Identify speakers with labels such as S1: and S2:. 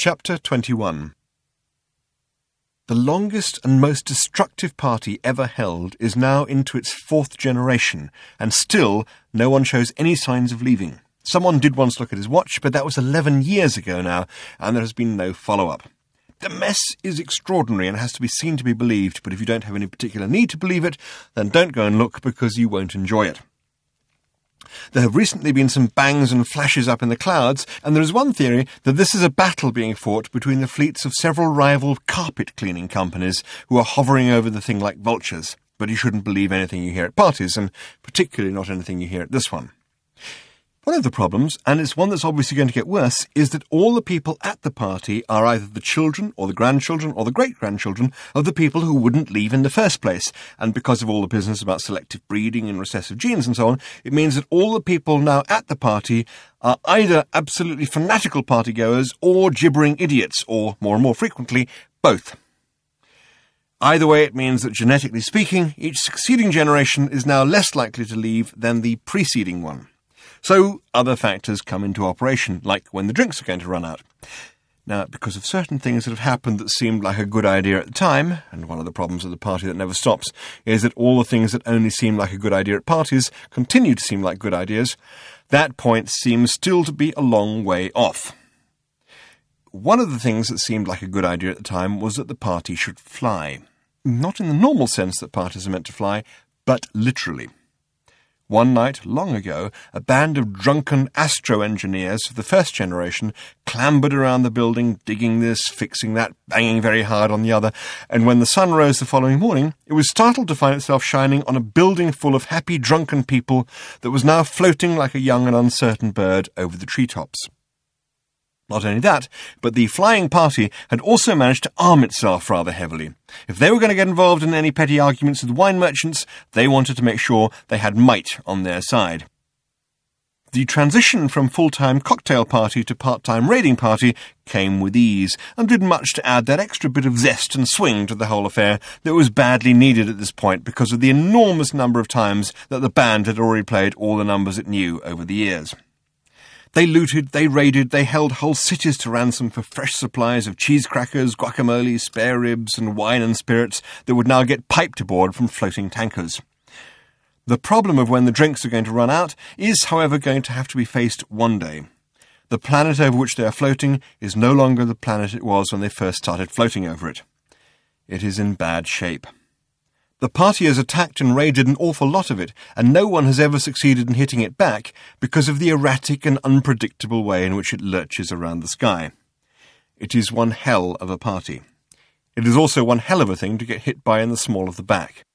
S1: Chapter 21. The longest and most destructive party ever held is now into its fourth generation, and still no one shows any signs of leaving. Someone did once look at his watch, but that was 11 years ago now, and there has been no follow-up. The mess is extraordinary and has to be seen to be believed, but if you don't have any particular need to believe it, then don't go and look because you won't enjoy it. There have recently been some bangs and flashes up in the clouds, and there is one theory that this is a battle being fought between the fleets of several rival carpet-cleaning companies who are hovering over the thing like vultures. But you shouldn't believe anything you hear at parties, and particularly not anything you hear at this one. One of the problems, and it's one that's obviously going to get worse, is that all the people at the party are either the children or the grandchildren or the great-grandchildren of the people who wouldn't leave in the first place. And because of all the business about selective breeding and recessive genes and so on, it means that all the people now at the party are either absolutely fanatical partygoers or gibbering idiots, or, more and more frequently, both. Either way, it means that, genetically speaking, each succeeding generation is now less likely to leave than the preceding one. So other factors come into operation, like when the drinks are going to run out. Now, because of certain things that have happened that seemed like a good idea at the time, and one of the problems of the party that never stops is that all the things that only seem like a good idea at parties continue to seem like good ideas, that point seems still to be a long way off. One of the things that seemed like a good idea at the time was that the party should fly. Not in the normal sense that parties are meant to fly, but literally. One night, long ago, a band of drunken astro-engineers of the first generation clambered around the building, digging this, fixing that, banging very hard on the other, and when the sun rose the following morning, it was startled to find itself shining on a building full of happy drunken people that was now floating like a young and uncertain bird over the treetops. Not only that, but the flying party had also managed to arm itself rather heavily. If they were going to get involved in any petty arguments with wine merchants, they wanted to make sure they had might on their side. The transition from full-time cocktail party to part-time raiding party came with ease, and did much to add that extra bit of zest and swing to the whole affair that was badly needed at this point because of the enormous number of times that the band had already played all the numbers it knew over the years. They looted, they raided, they held whole cities to ransom for fresh supplies of cheese crackers, guacamole, spare ribs, and wine and spirits that would now get piped aboard from floating tankers. The problem of when the drinks are going to run out is, however, going to have to be faced one day. The planet over which they are floating is no longer the planet it was when they first started floating over it. It is in bad shape. The party has attacked and raided an awful lot of it, and no one has ever succeeded in hitting it back because of the erratic and unpredictable way in which it lurches around the sky. It is one hell of a party. It is also one hell of a thing to get hit by in the small of the back.